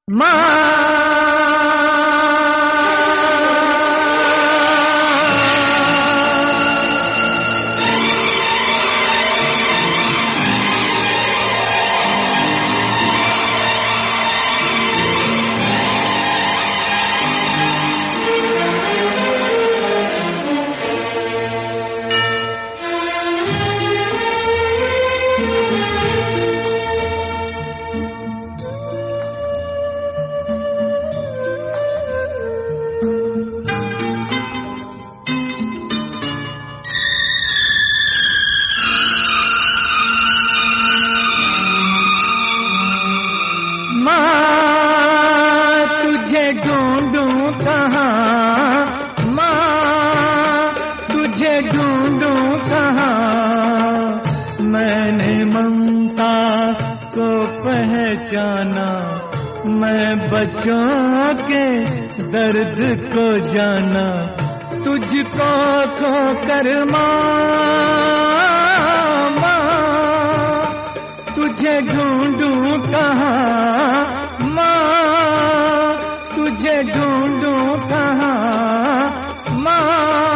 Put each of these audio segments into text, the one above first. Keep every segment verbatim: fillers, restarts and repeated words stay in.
पहचाना, मैं बच्चों के दर्द को जाना, तुझको खोकर माँ, माँ तुझे ढूंढूं कहाँ, माँ तुझे ढूंढूं कहाँ, माँ।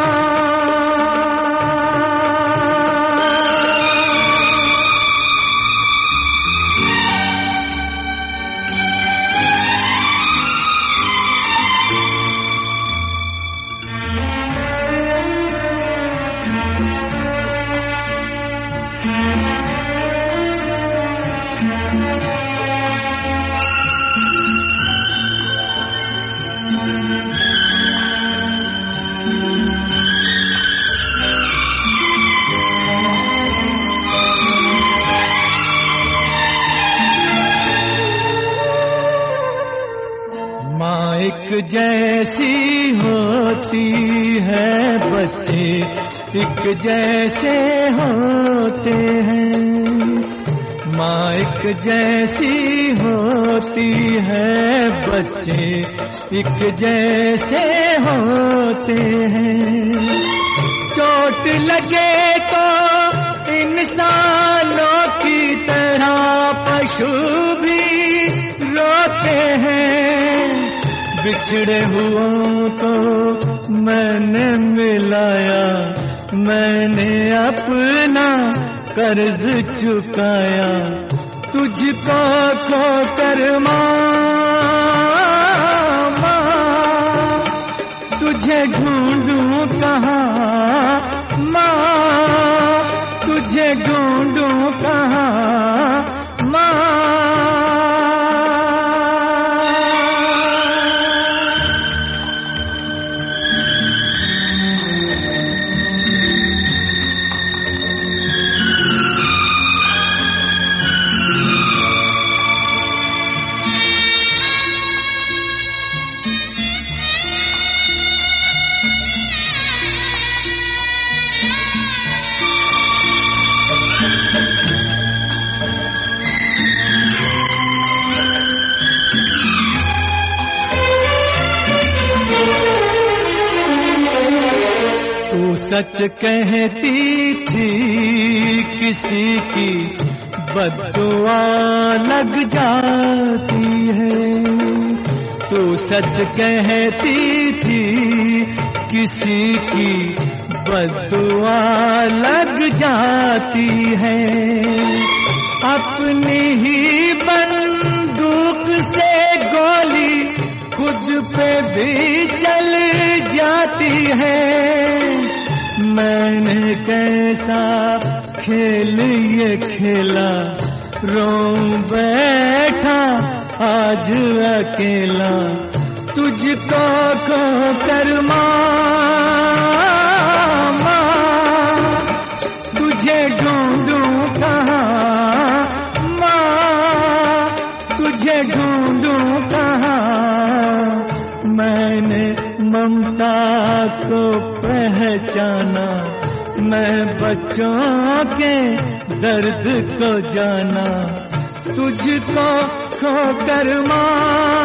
एक जैसी होती है बच्चे, एक जैसे होते हैं। माँ एक जैसी होती है बच्चे, एक जैसे होते हैं। चोट लगे तो इंसानों की तरह पशु भी रोते हैं। बिछड़े हुओं को मैंने मिलाया, मैंने अपना कर्ज चुकाया, तुझको खोकर माँ, माँ तुझे ढूंढूं कहाँ, माँ तुझे ढूंढूं कहाँ, माँ। सच कहती थी किसी की बद्दुआ लग जाती है। तू सच कहती थी किसी की बद्दुआ लग जाती है। अपनी ही बंदूक से गोली खुद पे भी चल जाती है। मैंने कैसा खेल ये खेला, रो बैठा आज अकेला, तुझको खोकर माँ, माँ तुझे ढूंढूं कहाँ, माँ तुझे ढूंढूं कहाँ। मैंने ममता को पहचाना, मैं बच्चों के दर्द को जाना, तुझको खोकर माँ।